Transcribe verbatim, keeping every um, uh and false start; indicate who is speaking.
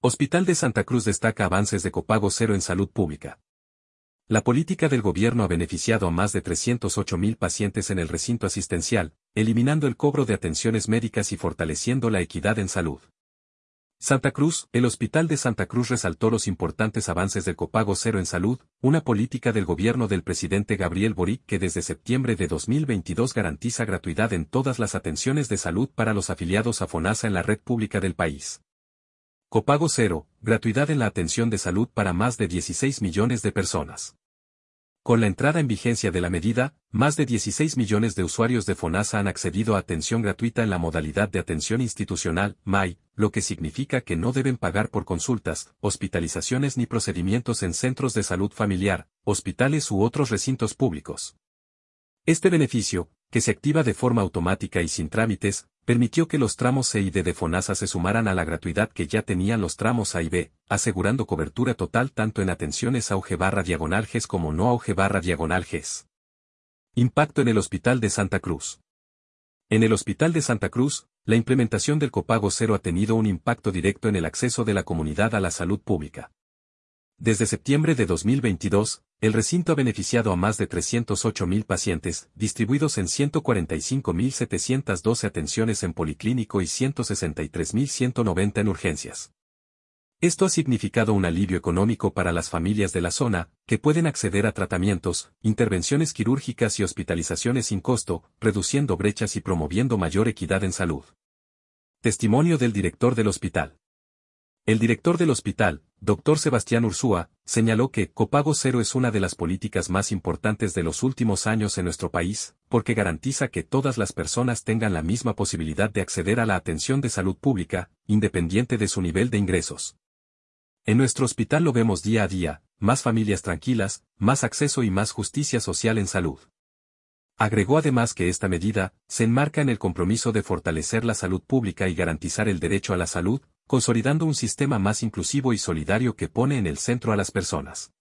Speaker 1: Hospital de Santa Cruz destaca avances de copago cero en salud pública. La política del gobierno ha beneficiado a más de trescientos ocho mil pacientes en el recinto asistencial, eliminando el cobro de atenciones médicas y fortaleciendo la equidad en salud. Santa Cruz, el Hospital de Santa Cruz resaltó los importantes avances del copago cero en salud, una política del gobierno del presidente Gabriel Boric que desde septiembre de dos mil veintidós garantiza gratuidad en todas las atenciones de salud para los afiliados a FONASA en la red pública del país. Copago cero, gratuidad en la atención de salud para más de dieciséis millones de personas. Con la entrada en vigencia de la medida, más de dieciséis millones de usuarios de FONASA han accedido a atención gratuita en la modalidad de atención institucional, M A I, lo que significa que no deben pagar por consultas, hospitalizaciones ni procedimientos en centros de salud familiar, hospitales u otros recintos públicos. Este beneficio, que se activa de forma automática y sin trámites, permitió que los tramos C y D de FONASA se sumaran a la gratuidad que ya tenían los tramos A y B, asegurando cobertura total tanto en atenciones auge barra diagonal G E S como no auge barra diagonal G E S. Impacto en el Hospital de Santa Cruz. En el Hospital de Santa Cruz, la implementación del copago cero ha tenido un impacto directo en el acceso de la comunidad a la salud pública. Desde septiembre de dos mil veintidós, el recinto ha beneficiado a más de trescientos ocho mil pacientes, distribuidos en ciento cuarenta y cinco mil setecientas doce atenciones en policlínico y ciento sesenta y tres mil ciento noventa en urgencias. Esto ha significado un alivio económico para las familias de la zona, que pueden acceder a tratamientos, intervenciones quirúrgicas y hospitalizaciones sin costo, reduciendo brechas y promoviendo mayor equidad en salud. Testimonio del director del hospital. El director del hospital, doctor Sebastián Ursúa, señaló que copago cero es una de las políticas más importantes de los últimos años en nuestro país, porque garantiza que todas las personas tengan la misma posibilidad de acceder a la atención de salud pública, independiente de su nivel de ingresos. En nuestro hospital lo vemos día a día, más familias tranquilas, más acceso y más justicia social en salud. Agregó además que esta medida se enmarca en el compromiso de fortalecer la salud pública y garantizar el derecho a la salud, consolidando un sistema más inclusivo y solidario que pone en el centro a las personas.